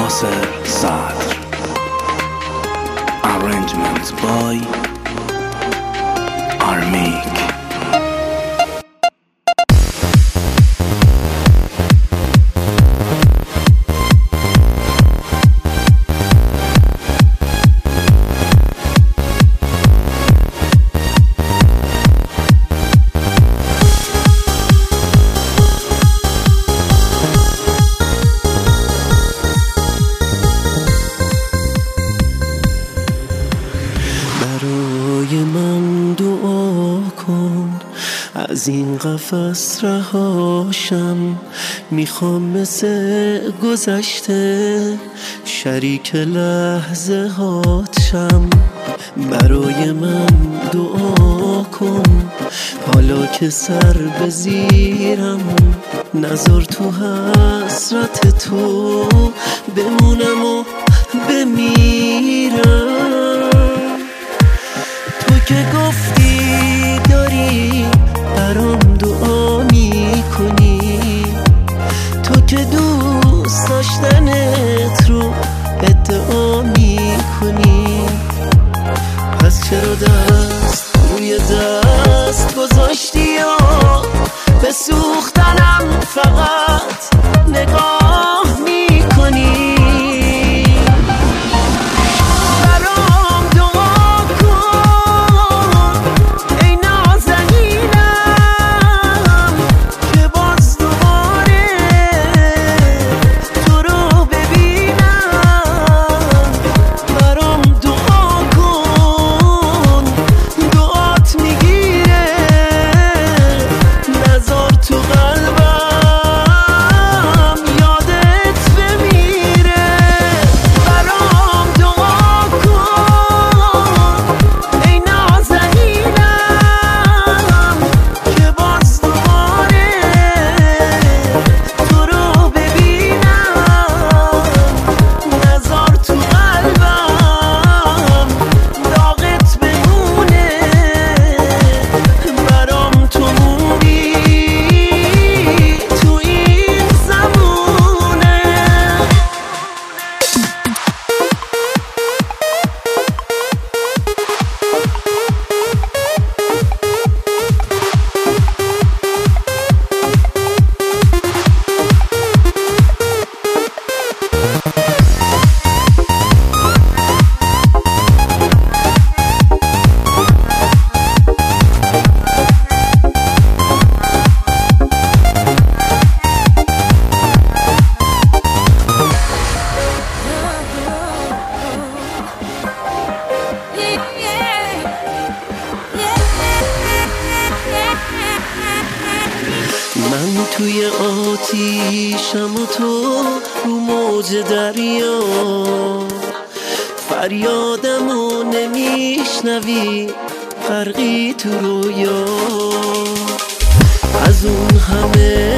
ناصر صدر. Arrangements by Armik. برای من دعا کن از این قفس رهاشم، میخوام مثل گذشته شریک لحظه هاتشم. برای من دعا کن حالا که سر بزیرم، نذار تو حسرت تو بمونم و بمیرم. تو که گفتی داری برام دعا میکنی، تو که دوست داشتنت رو ادعا میکنی، پس چرا دست روی دست گذاشتی یا به سوختنم فقط نگاه میکنی؟ من توی آتیشم و تو رو موج دریا، فریادمو نمیشنوی غرقی تو رویا. از اون همه